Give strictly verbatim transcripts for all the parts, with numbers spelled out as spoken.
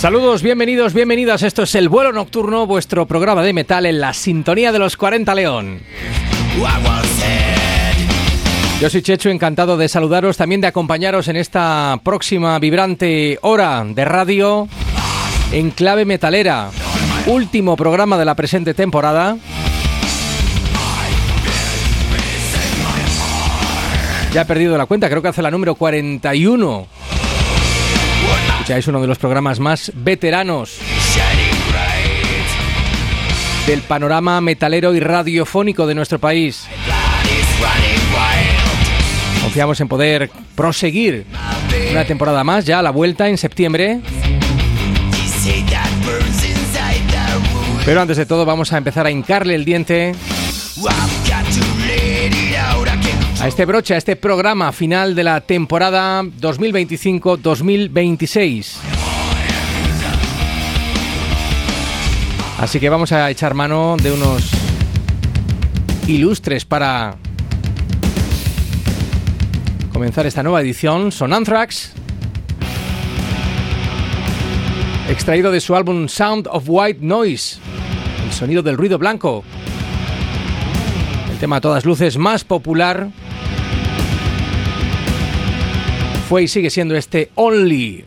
Saludos, bienvenidos, bienvenidas. Esto es El Vuelo Nocturno, vuestro programa de metal en la sintonía de los cuarenta León. Yo soy Chechu, encantado de saludaros, también de acompañaros en esta próxima vibrante hora de radio en clave metalera. Último programa de la presente temporada. Ya he perdido la cuenta, creo que hace la número cuarenta y uno. Ya es uno de los programas más veteranos del panorama metalero y radiofónico de nuestro país. Confiamos en poder proseguir una temporada más, ya a la vuelta en septiembre. Pero antes de todo vamos a empezar a hincarle el diente a este broche, a este programa final de la temporada dos mil veinticinco dos mil veintiséis. Así que vamos a echar mano de unos ilustres para comenzar esta nueva edición. Son Anthrax, extraído de su álbum Sound of White Noise, el sonido del ruido blanco. El tema a todas luces más popular fue y sigue siendo este Only.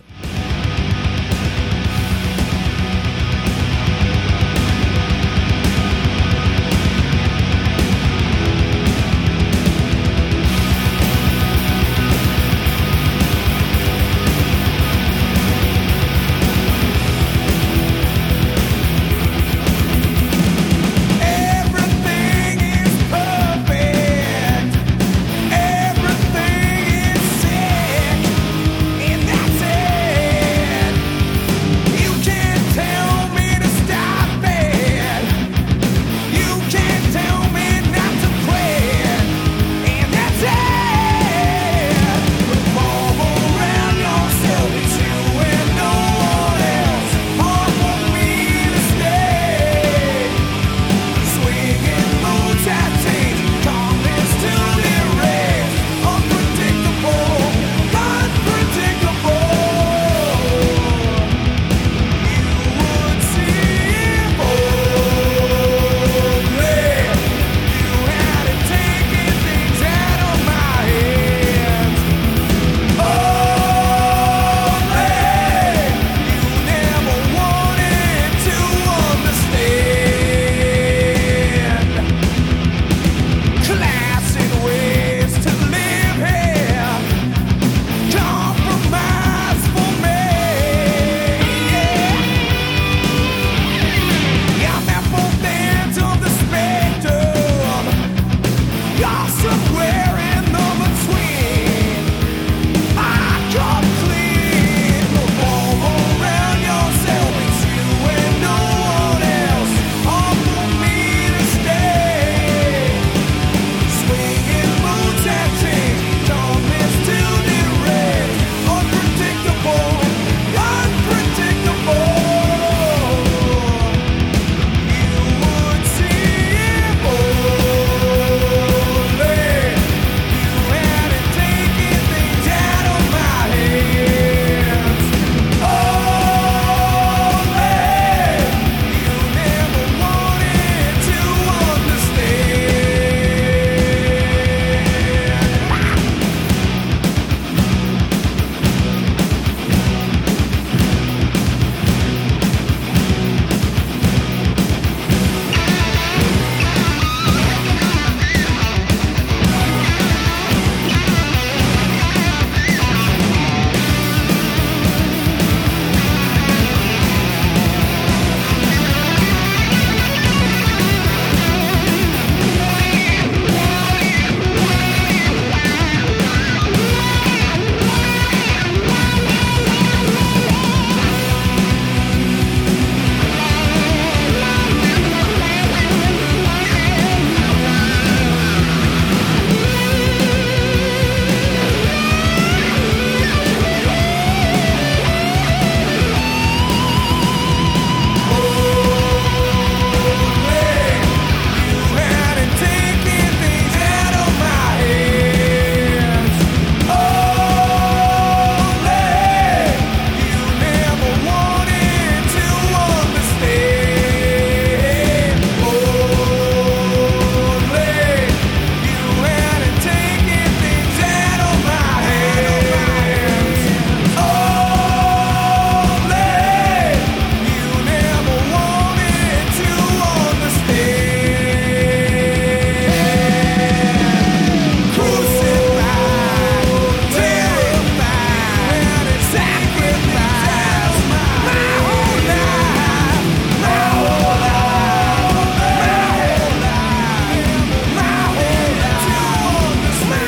Everything is sick, and that's it.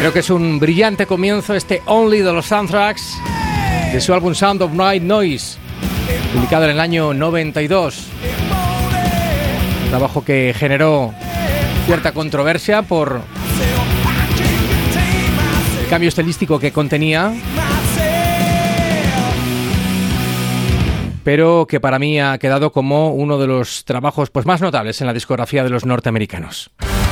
Creo que es un brillante comienzo este Only de los Anthrax, de su álbum Sound of Night Noise, publicado en el año noventa y dos. Un trabajo que generó cierta controversia por el cambio estilístico que contenía, pero que para mí ha quedado como uno de los trabajos pues, más notables en la discografía de los norteamericanos.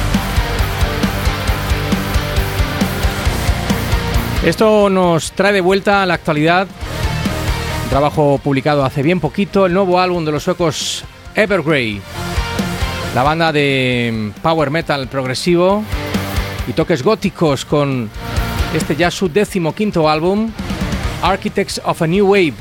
Esto nos trae de vuelta a la actualidad un trabajo publicado hace bien poquito, el nuevo álbum de los suecos Evergrey, la banda de power metal progresivo y toques góticos, con este ya su decimoquinto álbum, Architects of a New Wave.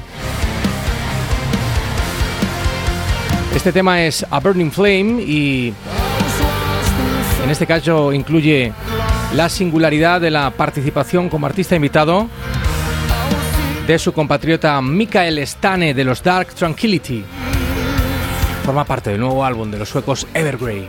Este tema es A Burning Flame y en este caso incluye la singularidad de la participación como artista invitado de su compatriota Mikael Stane de los Dark Tranquillity. Forma parte del nuevo álbum de los suecos Evergrey.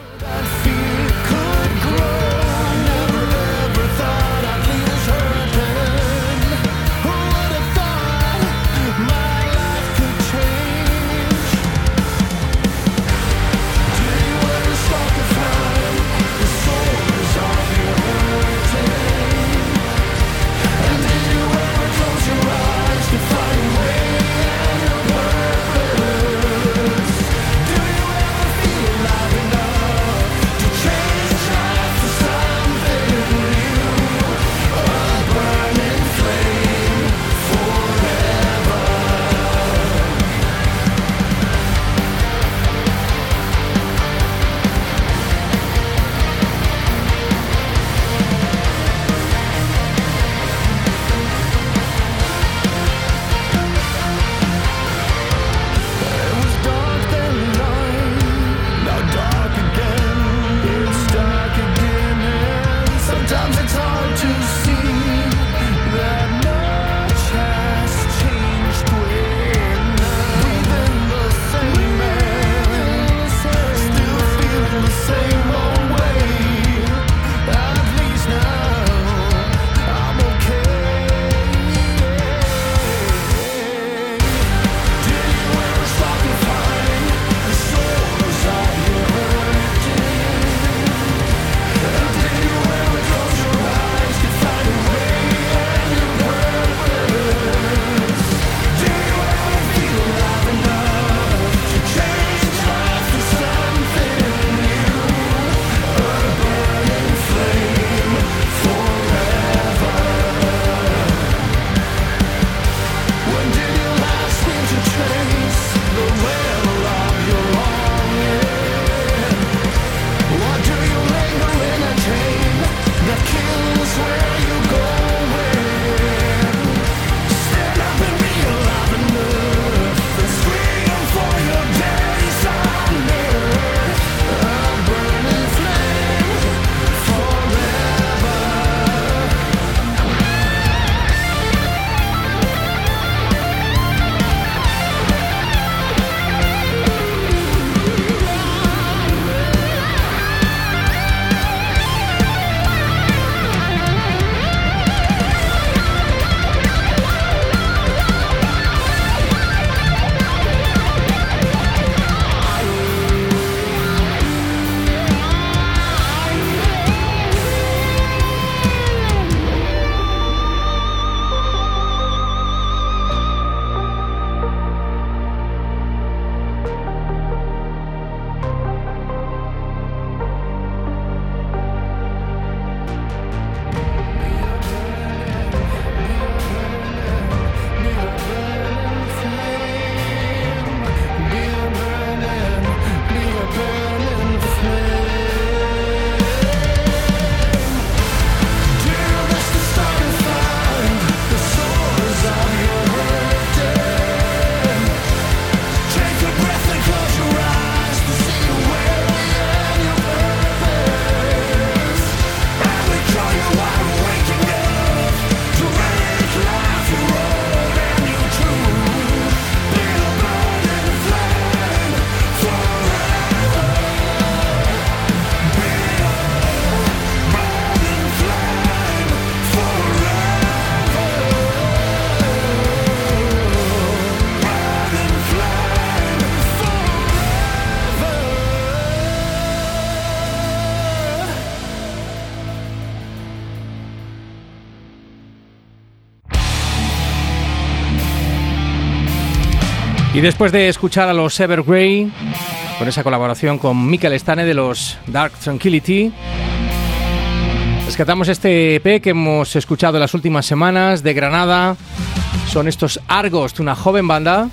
Y después de escuchar a los Evergrey, con esa colaboración con Michael Stane de los Dark Tranquillity, rescatamos este E P que hemos escuchado en las últimas semanas de Granada. Son estos Argos, de una joven banda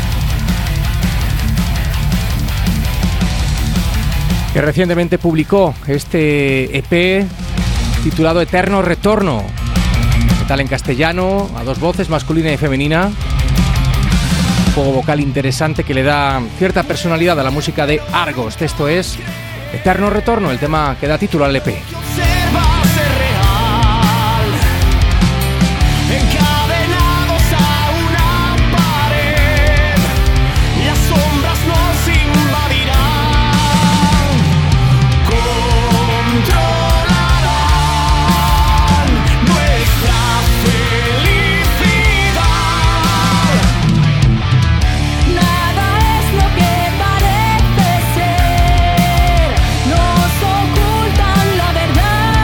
que recientemente publicó este E P titulado Eterno Retorno. Metal en castellano, a dos voces, masculina y femenina. Un juego vocal interesante que le da cierta personalidad a la música de Argos. Esto es Eterno Retorno, el tema que da título al E P. Ocultan la verdad.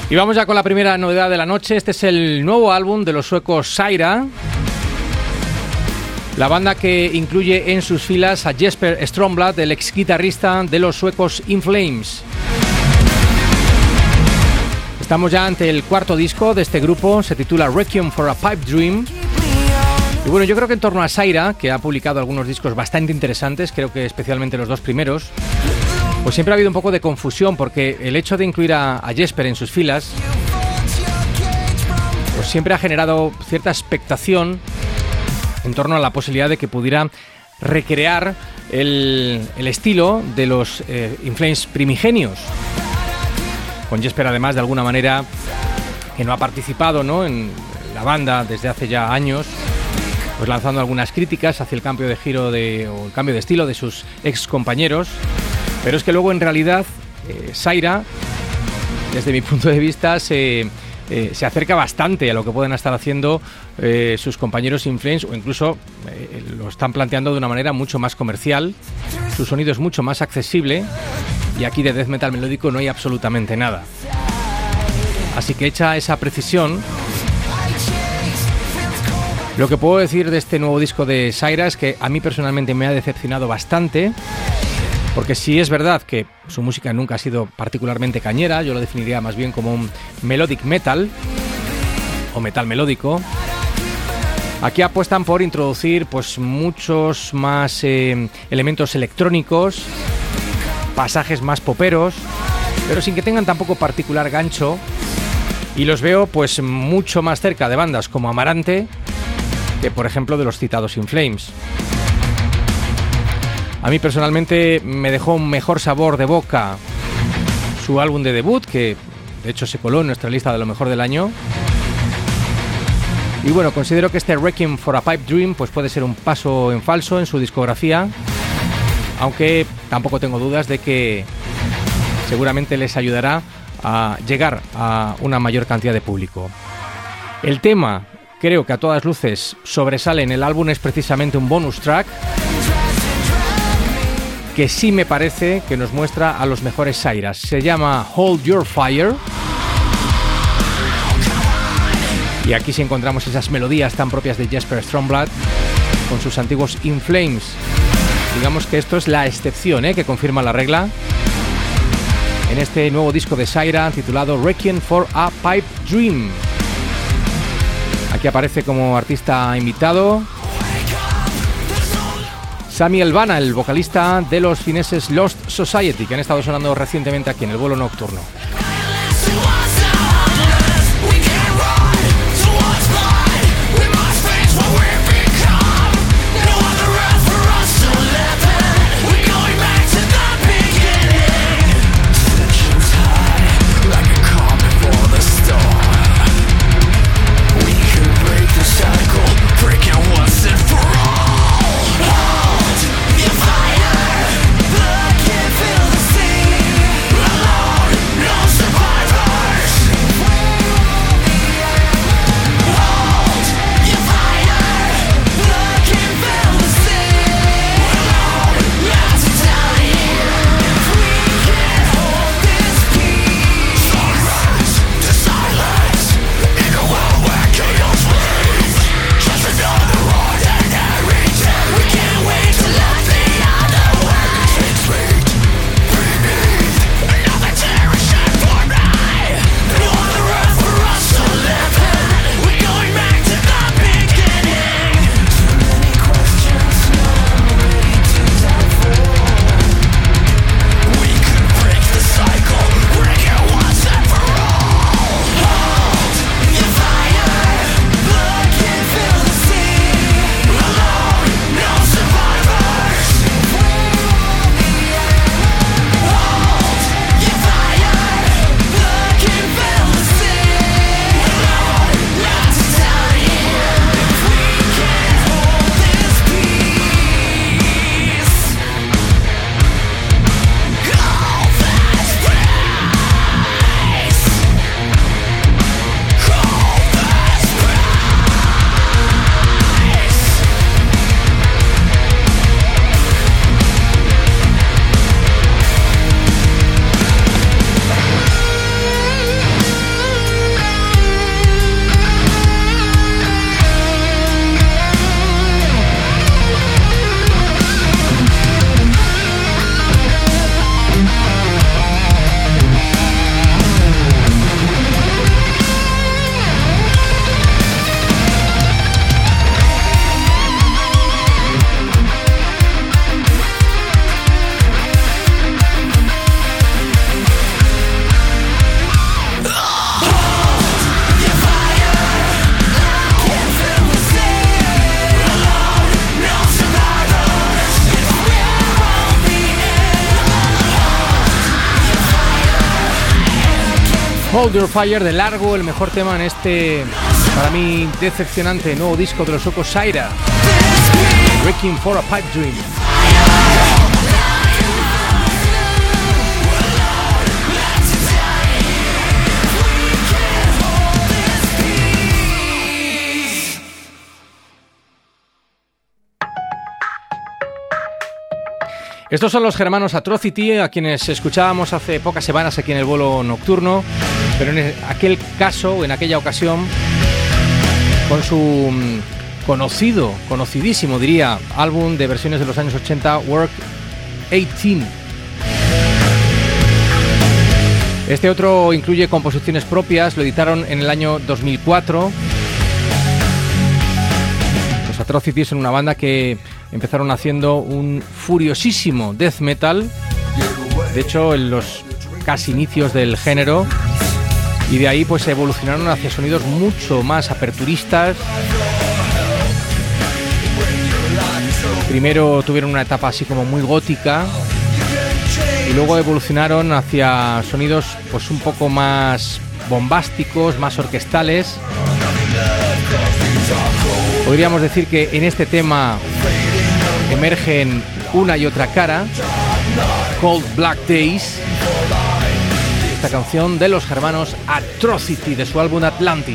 Y vamos ya con la primera novedad de la noche. Este es el nuevo álbum de los suecos Saira, la banda que incluye en sus filas a Jesper Strömblad, el ex guitarrista de los suecos In Flames. Estamos ya ante el cuarto disco de este grupo, se titula Requiem for a Pipe Dream. Y bueno, yo creo que en torno a Saira, que ha publicado algunos discos bastante interesantes, creo que especialmente los dos primeros, pues siempre ha habido un poco de confusión, porque el hecho de incluir a, a Jesper en sus filas pues siempre ha generado cierta expectación en torno a la posibilidad de que pudiera recrear el, el estilo de los eh, In Flames primigenios. Con Jesper, además, de alguna manera, que no ha participado, ¿no?, en la banda desde hace ya años, pues lanzando algunas críticas hacia el cambio de giro de, o el cambio de estilo de sus ex compañeros. Pero es que luego, en realidad, eh, Saira, desde mi punto de vista, se, eh, se acerca bastante a lo que pueden estar haciendo eh, sus compañeros In Flames, o incluso eh, lo están planteando de una manera mucho más comercial. Su sonido es mucho más accesible y aquí de death metal melódico no hay absolutamente nada. Así que, hecha esa precisión, lo que puedo decir de este nuevo disco de Saira es que a mí personalmente me ha decepcionado bastante. Porque sí es verdad que su música nunca ha sido particularmente cañera, yo lo definiría más bien como un melodic metal o metal melódico. Aquí apuestan por introducir pues muchos más eh, elementos electrónicos, pasajes más poperos, pero sin que tengan tampoco particular gancho. Y los veo pues mucho más cerca de bandas como Amarante que, por ejemplo, de los citados In Flames. A mí personalmente me dejó un mejor sabor de boca su álbum de debut, que de hecho se coló en nuestra lista de lo mejor del año. Y bueno, considero que este Requiem for a Pipe Dream pues puede ser un paso en falso en su discografía, aunque tampoco tengo dudas de que seguramente les ayudará a llegar a una mayor cantidad de público. El tema, creo que a todas luces sobresale en el álbum, es precisamente un bonus track que sí me parece que nos muestra a los mejores Sairas. Se llama Hold Your Fire. Y aquí sí encontramos esas melodías tan propias de Jesper Strömblad con sus antiguos In Flames. Digamos que esto es la excepción, ¿eh?, que confirma la regla en este nuevo disco de Saira titulado Requiem for a Pipe Dream. Aquí aparece como artista invitado Sami Elvana, el vocalista de los fineses Lost Society, que han estado sonando recientemente aquí en el vuelo nocturno. No! Hold Your Fire, de largo el mejor tema en este, para mí, decepcionante nuevo disco de los suecos Saira, Requiem for a Pipe Dream. Estos son los germanos Atrocity, a quienes escuchábamos hace pocas semanas aquí en el vuelo nocturno, pero en aquel caso, en aquella ocasión, con su conocido, conocidísimo diría, álbum de versiones de los años ochenta, Work dieciocho. Este otro incluye composiciones propias, lo editaron en el año dos mil cuatro. Los Atrocity son una banda que empezaron haciendo un furiosísimo death metal, de hecho en los casi inicios del género, y de ahí pues evolucionaron hacia sonidos mucho más aperturistas. Primero tuvieron una etapa así como muy gótica y luego evolucionaron hacia sonidos pues un poco más bombásticos, más orquestales. Podríamos decir que en este tema emergen una y otra cara. Cold Black Days, esta canción de los germanos Atrocity de su álbum Atlantis.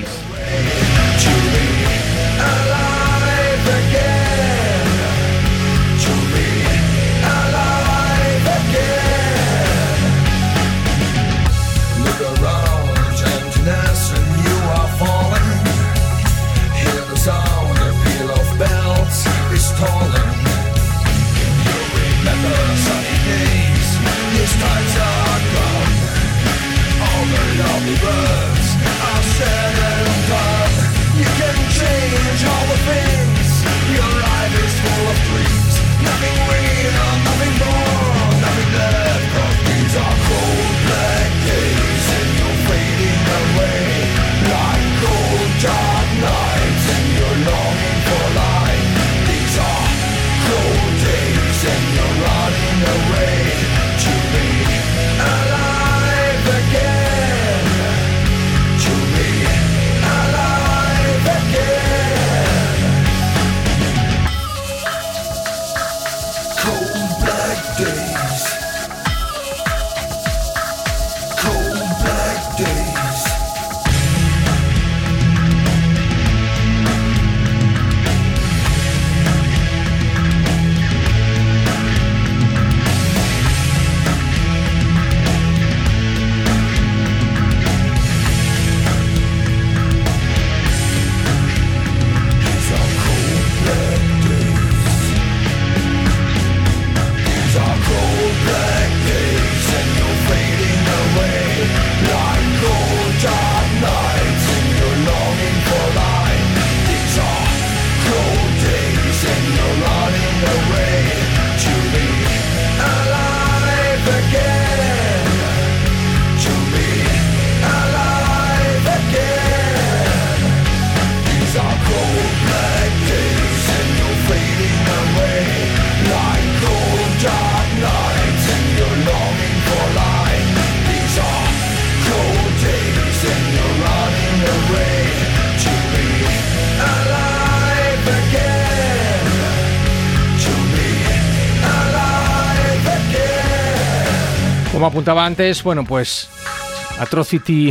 Como apuntaba antes, bueno, pues Atrocity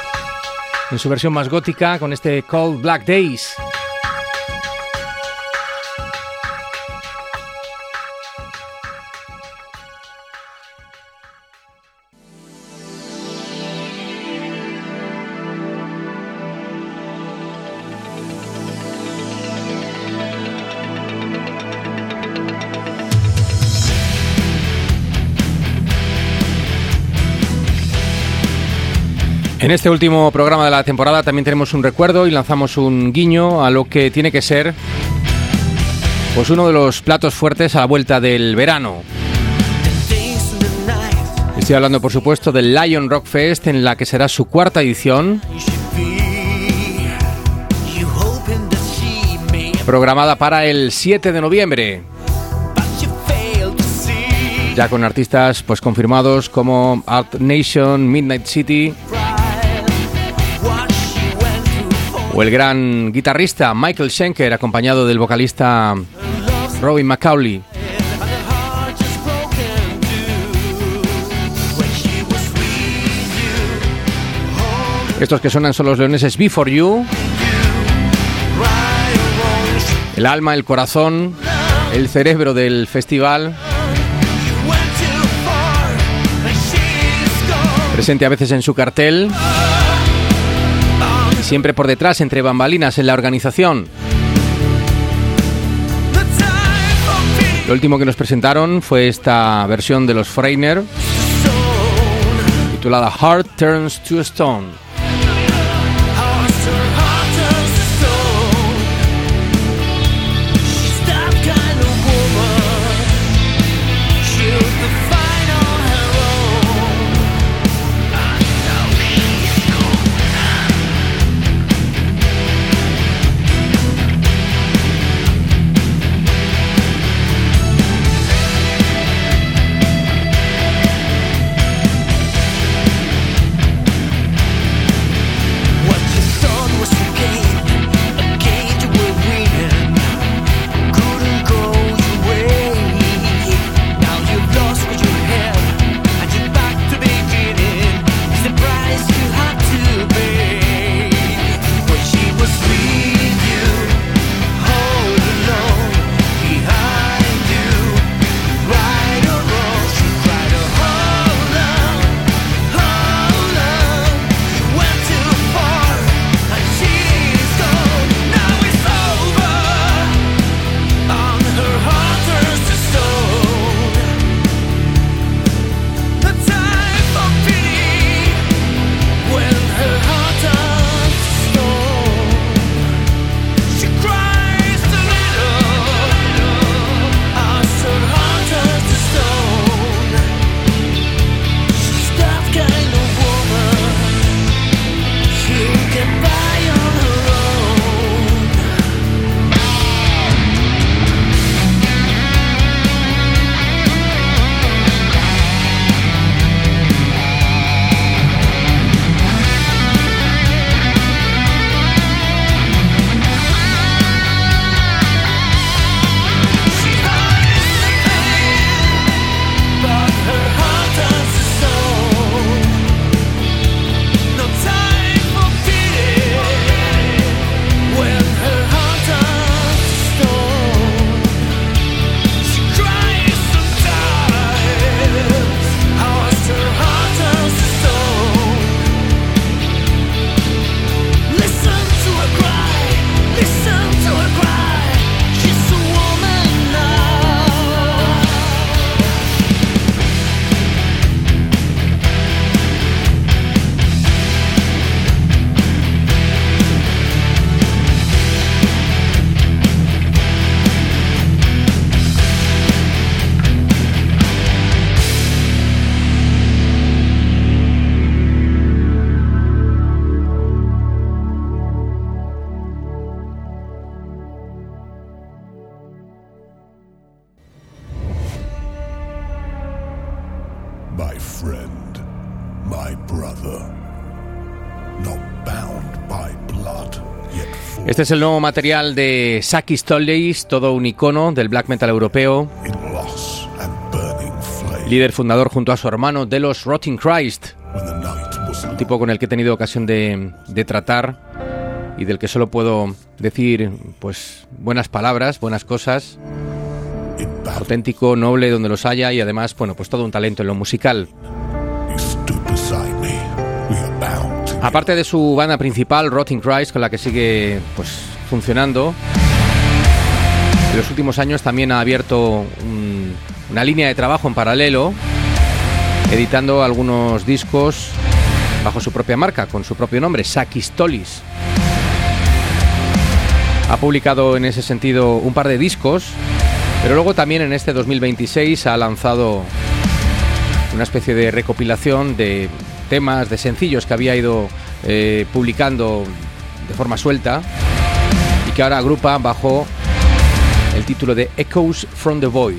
en su versión más gótica con este Cold Black Days. En este último programa de la temporada también tenemos un recuerdo y lanzamos un guiño a lo que tiene que ser pues uno de los platos fuertes a la vuelta del verano. Estoy hablando, por supuesto, del Lion Rock Fest, en la que será su cuarta edición, programada para el siete de noviembre. Ya con artistas pues confirmados como Art Nation, Midnight City, O el gran guitarrista Michael Schenker, acompañado del vocalista Robin McAuley. Estos que suenan son los leoneses Be For You. El alma, el corazón, el cerebro del festival. Presente a veces en su cartel. Y siempre por detrás, entre bambalinas, en la organización. Lo último que nos presentaron fue esta versión de los Foreigner, titulada Heart Turns to Stone. My friend, my brother, not bound by blood, yet full. Este es el nuevo material de Sakis Tolis, todo un icono del black metal europeo. In loss and burning flame. Líder fundador junto a su hermano de los Rotting Christ, When the night was un tipo con el que he tenido ocasión de, de tratar y del que solo puedo decir pues buenas palabras, buenas cosas. in battle, Auténtico, noble donde los haya y además, bueno, pues todo un talento en lo musical. you stood beside me. We are bound together. Aparte de su banda principal, Rotting Christ, con la que sigue pues funcionando, en los últimos años también ha abierto un, una línea de trabajo en paralelo, editando algunos discos bajo su propia marca, con su propio nombre, Sakis Tolis. Ha publicado en ese sentido un par de discos, pero luego también en este dos mil veintiséis ha lanzado una especie de recopilación de temas, de sencillos que había ido eh, publicando de forma suelta y que ahora agrupa bajo el título de Echoes from the Void.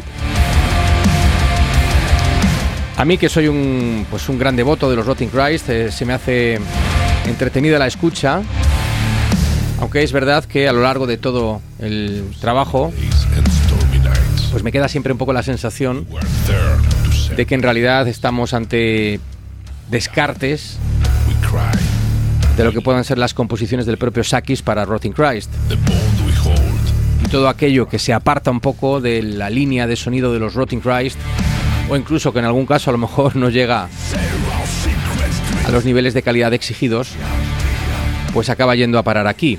A mí, que soy un, pues un gran devoto de los Rotting Christ, eh, se me hace entretenida la escucha Aunque es verdad que a lo largo de todo el trabajo, pues me queda siempre un poco la sensación de que en realidad estamos ante descartes de lo que puedan ser las composiciones del propio Sakis para Rotting Christ. Y todo aquello que se aparta un poco de la línea de sonido de los Rotting Christ, o incluso que en algún caso a lo mejor no llega a los niveles de calidad exigidos, pues acaba yendo a parar aquí.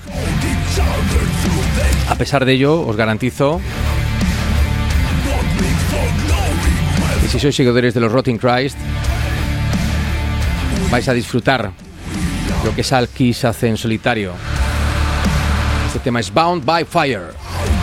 A pesar de ello, os garantizo que si sois seguidores de los Rotting Christ, vais a disfrutar lo que Sakis hace en solitario. Este tema es Bound by Fire.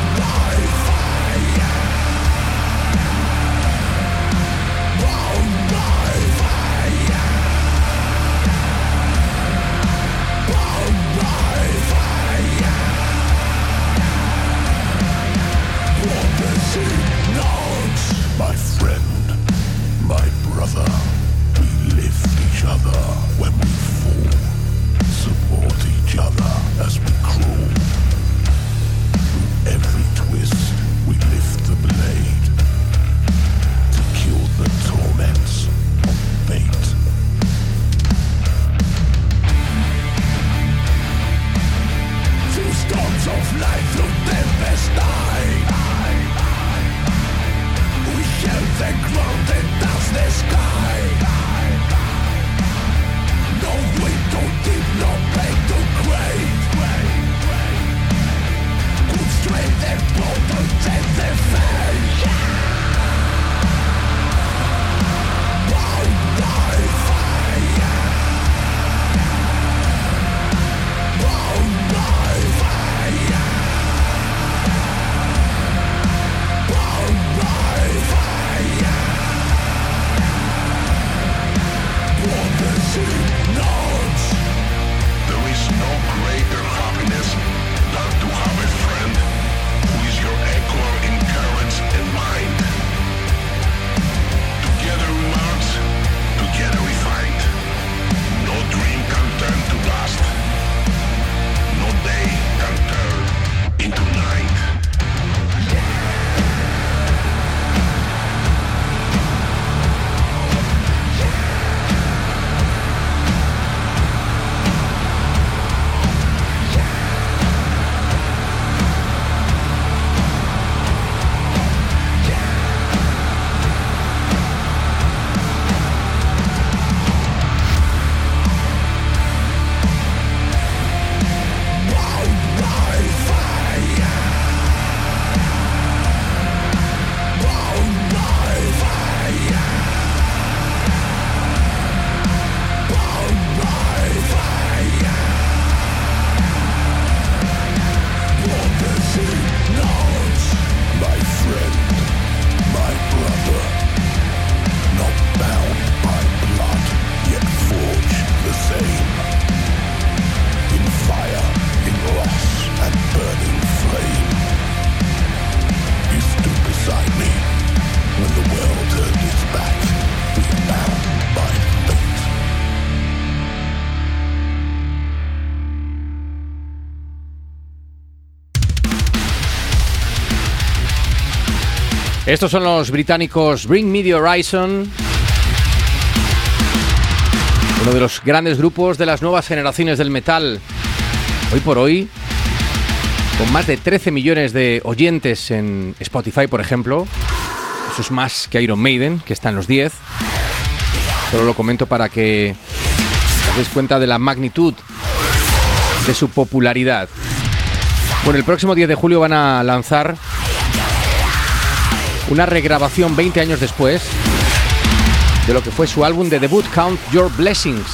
Estos son los británicos Bring Me The Horizon, uno de los grandes grupos de las nuevas generaciones del metal. Hoy por hoy, con más de trece millones de oyentes en Spotify, por ejemplo. Eso es más que Iron Maiden, que está en los diez. Solo lo comento para que os deis cuenta de la magnitud de su popularidad. Bueno, el próximo diez de julio van a lanzar una regrabación veinte años después de lo que fue su álbum de debut, Count Your Blessings.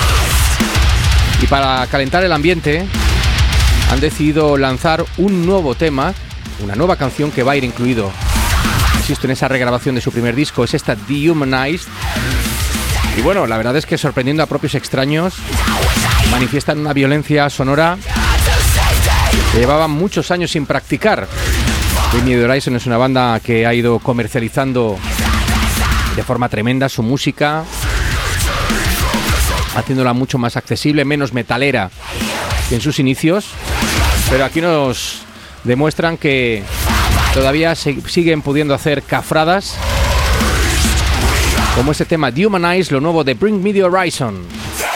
Y para calentar el ambiente han decidido lanzar un nuevo tema, una nueva canción que va a ir incluido, insisto, en esa regrabación de su primer disco. Es esta Dehumanized. Y bueno, la verdad es que sorprendiendo a propios extraños, manifiestan una violencia sonora que llevaban muchos años sin practicar. Bring Me The Horizon es una banda que ha ido comercializando de forma tremenda su música, haciéndola mucho más accesible, menos metalera que en sus inicios. Pero aquí nos demuestran que todavía se siguen pudiendo hacer cafradas, como este tema Dehumanize, lo nuevo de Bring Me the Horizon.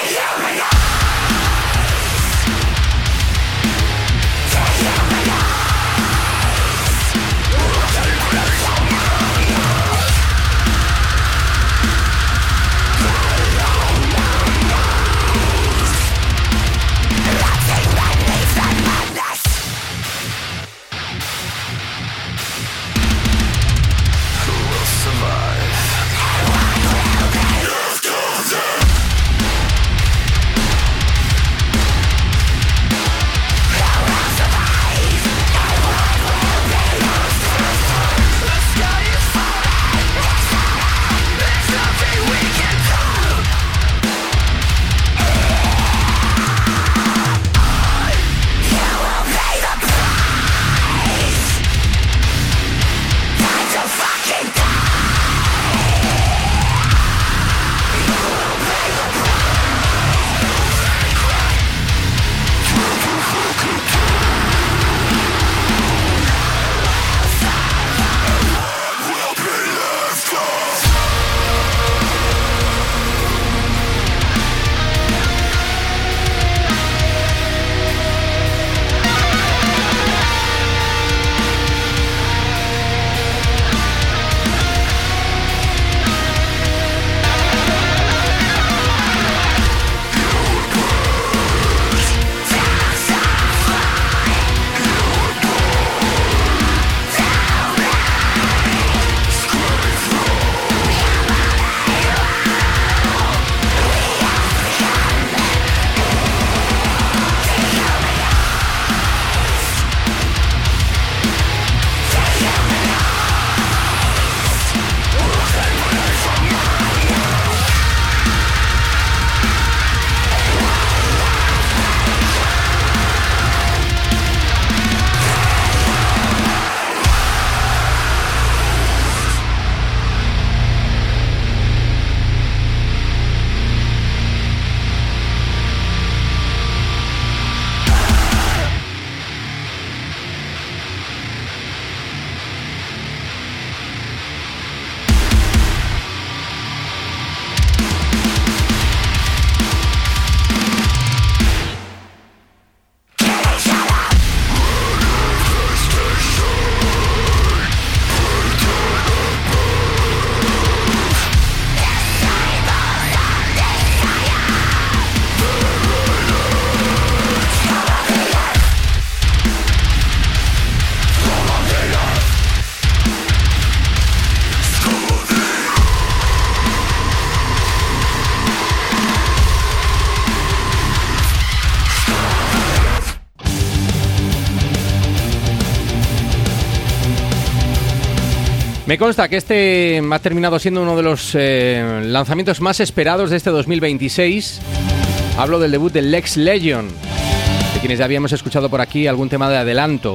Me consta que este ha terminado siendo uno de los eh, lanzamientos más esperados de este dos mil veintiséis. Hablo del debut de Lex Legion, de quienes ya habíamos escuchado por aquí algún tema de adelanto.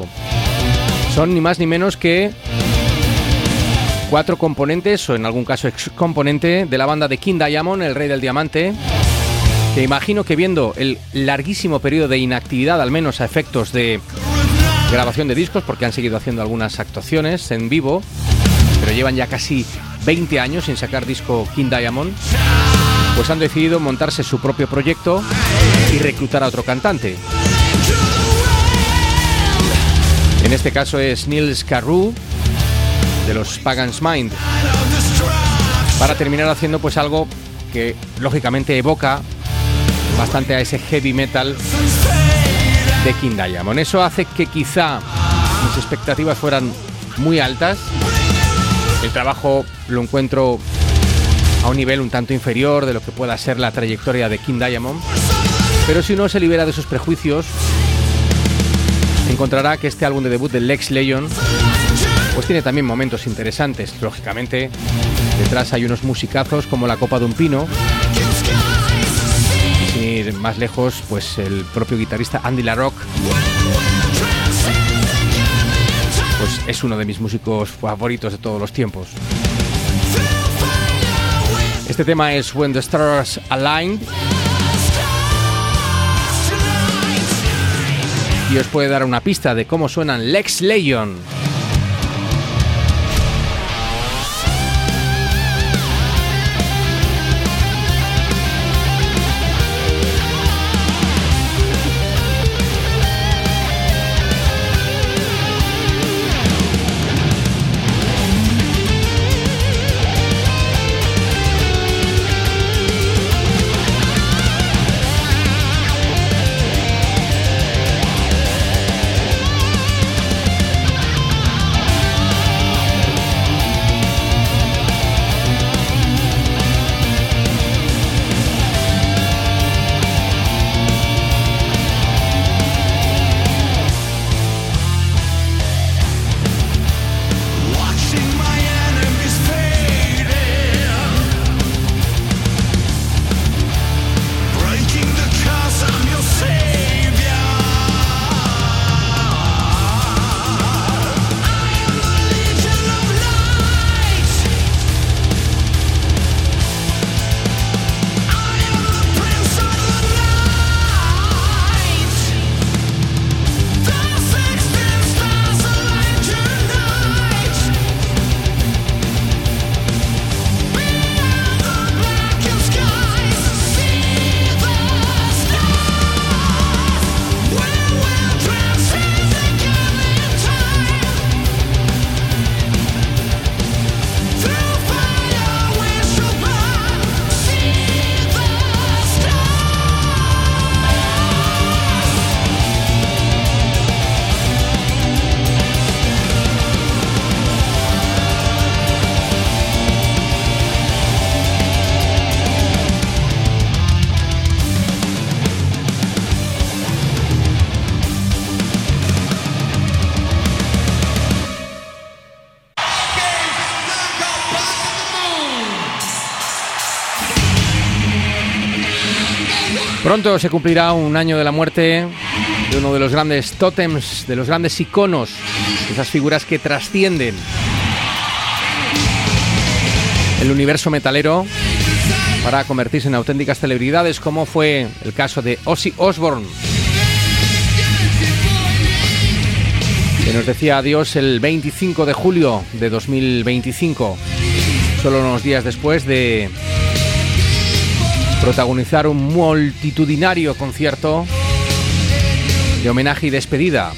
Son ni más ni menos que cuatro componentes, o en algún caso ex componente, de la banda de King Diamond, el Rey del Diamante, que imagino que viendo el larguísimo periodo de inactividad, al menos a efectos de grabación de discos, porque han seguido haciendo algunas actuaciones en vivo, pero llevan ya casi veinte años sin sacar disco King Diamond, pues han decidido montarse su propio proyecto y reclutar a otro cantante. En este caso es Niels Carew, de los Pagan's Mind, para terminar haciendo pues algo que lógicamente evoca bastante a ese heavy metal de King Diamond. Eso hace que quizá mis expectativas fueran muy altas. El trabajo lo encuentro a un nivel un tanto inferior de lo que pueda ser la trayectoria de King Diamond, pero si uno se libera de sus prejuicios, encontrará que este álbum de debut de Lex Legion pues tiene también momentos interesantes. Lógicamente detrás hay unos musicazos como La copa de un pino, y sin ir más lejos, pues el propio guitarrista Andy LaRocque pues es uno de mis músicos favoritos de todos los tiempos. Este tema es When the Stars Align. y os puede dar una pista de cómo suenan Lex Legion. Pronto se cumplirá un año de la muerte de uno de los grandes tótems, de los grandes iconos, esas figuras que trascienden el universo metalero para convertirse en auténticas celebridades, como fue el caso de Ozzy Osbourne, que nos decía adiós el veinticinco de julio de dos mil veinticinco, solo unos días después de protagonizar un multitudinario concierto de homenaje y despedida.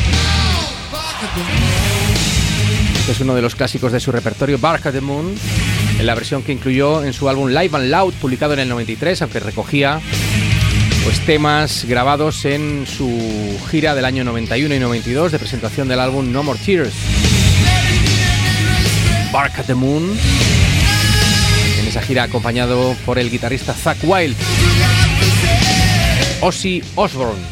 Este es uno de los clásicos de su repertorio, Bark at the Moon, en la versión que incluyó en su álbum Live and Loud, publicado en el noventa y tres, aunque recogía pues temas grabados en su gira del año noventa y uno y noventa y dos de presentación del álbum No More Tears. Bark at the Moon, en esa gira acompañado por el guitarrista Zakk Wylde, Ozzy Osbourne.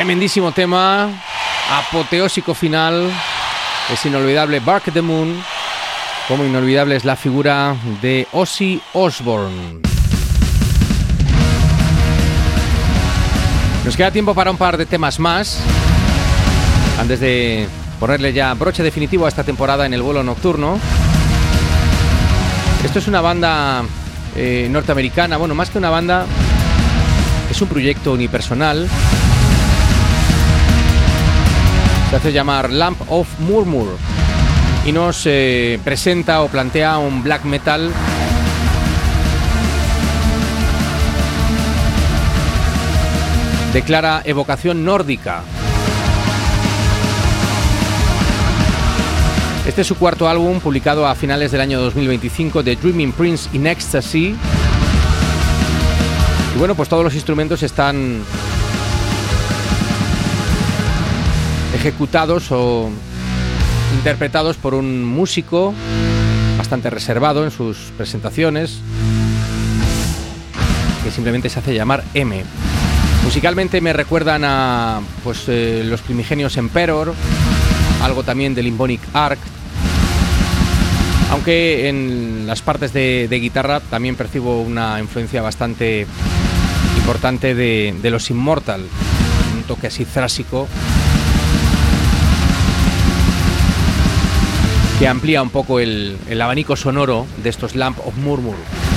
Tremendísimo tema, apoteósico final, es inolvidable Bark the Moon, como inolvidable es la figura de Ozzy Osbourne. Nos queda tiempo para un par de temas más, antes de ponerle ya broche definitivo a esta temporada en el vuelo nocturno. Esto es una banda eh, norteamericana, bueno, más que una banda, es un proyecto unipersonal. Se hace llamar Lamp of Murmur y nos eh, presenta o plantea un black metal de clara evocación nórdica. Este es su cuarto álbum, publicado a finales del año dos mil veinticinco, The Dreaming Prince in Ecstasy. Y bueno, pues todos los instrumentos están ejecutados o interpretados por un músico bastante reservado en sus presentaciones, que simplemente se hace llamar M. Musicalmente me recuerdan a pues eh, los primigenios Emperor, algo también de Limbic Arc, aunque en las partes de, de guitarra también percibo una influencia bastante importante de, de los Immortal, un toque así thrásico que amplía un poco el, el abanico sonoro de estos Lamp of Murmur.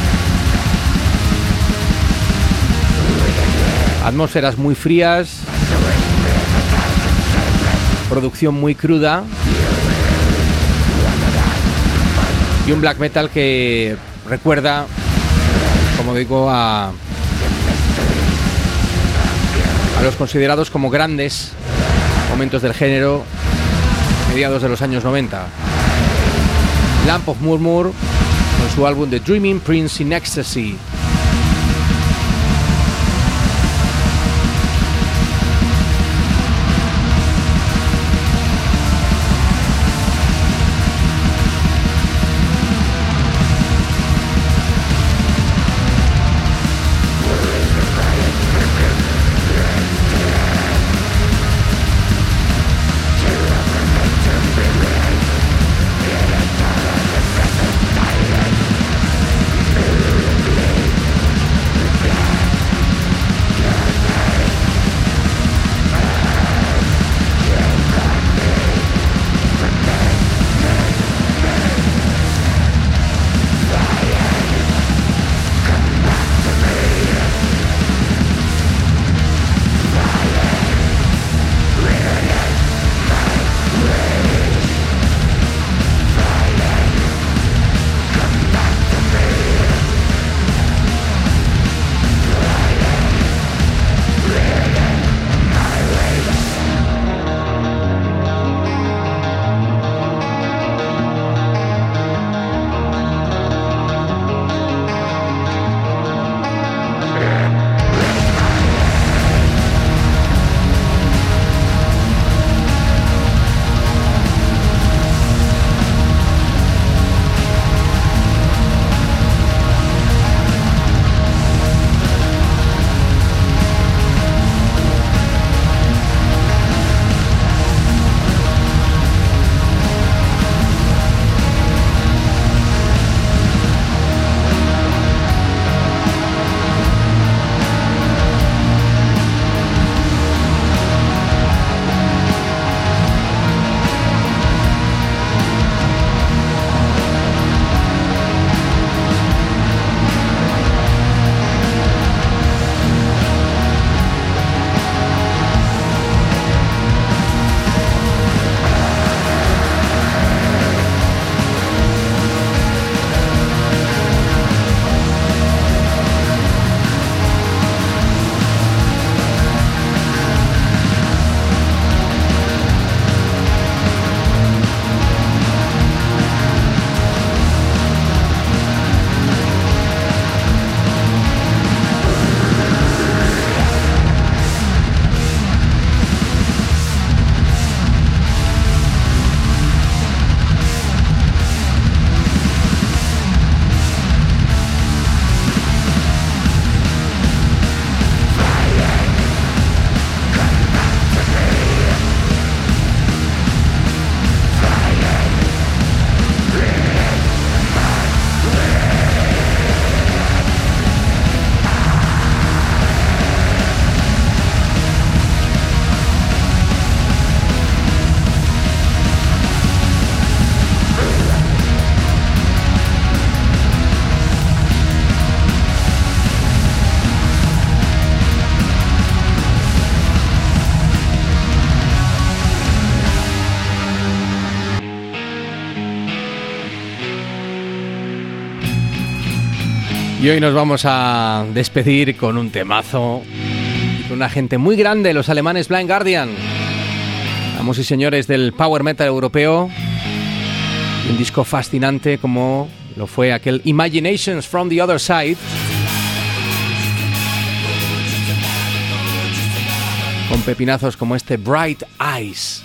Atmósferas muy frías, producción muy cruda y un black metal que recuerda, como digo, a, a los considerados como grandes momentos del género mediados de los años noventa. Lamp of Murmur con su álbum The Dreaming Prince in Ecstasy. Y hoy nos vamos a despedir con un temazo, con una gente muy grande, los alemanes Blind Guardian, amos y señores del power metal europeo, un disco fascinante como lo fue aquel Imaginations from the Other Side, con pepinazos como este Bright Eyes.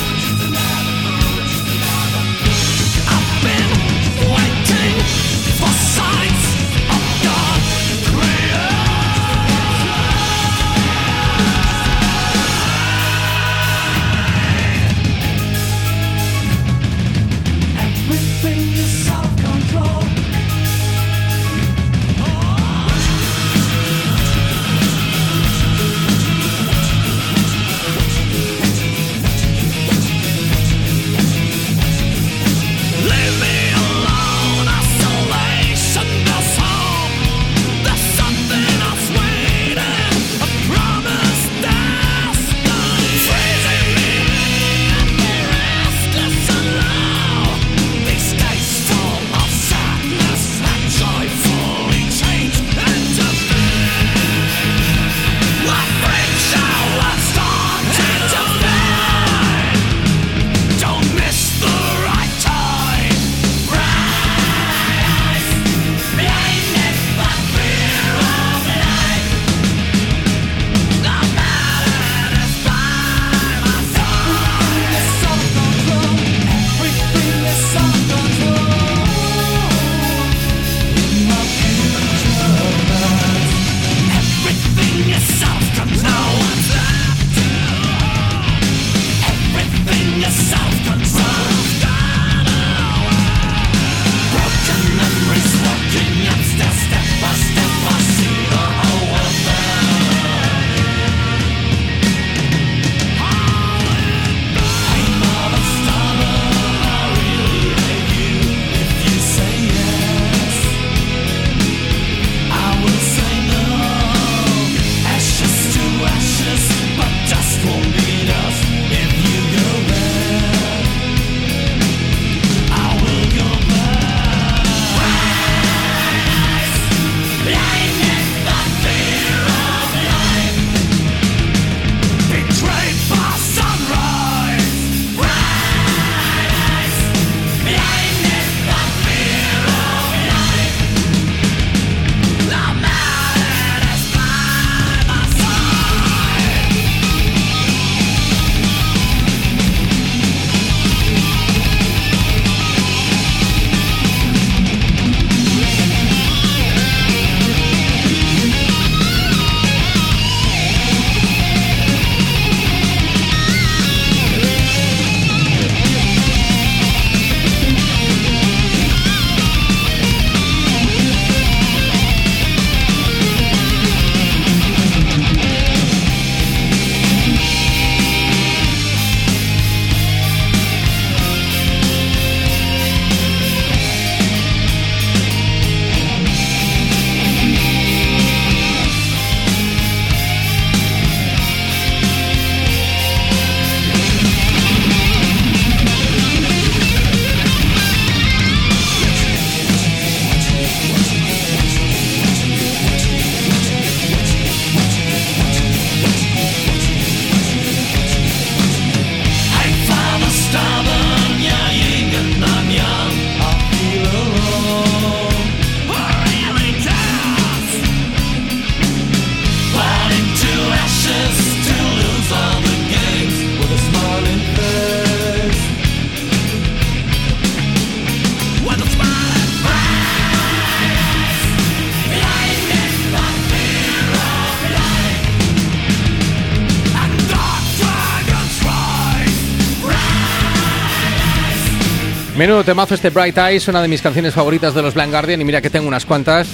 Menudo temazo este Bright Eyes, una de mis canciones favoritas de los Blind Guardian, y mira que tengo unas cuantas.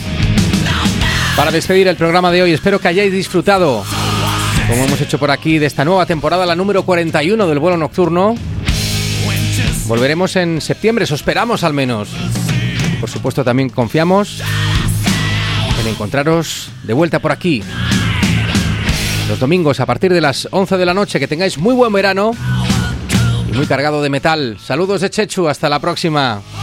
Para despedir el programa de hoy, espero que hayáis disfrutado, como hemos hecho por aquí, de esta nueva temporada, la número cuarenta y uno del vuelo nocturno. Volveremos en septiembre, eso esperamos al menos. Por supuesto, también confiamos en encontraros de vuelta por aquí los domingos a partir de las once de la noche. Que tengáis muy buen verano y muy cargado de metal. Saludos de Chechu, hasta la próxima.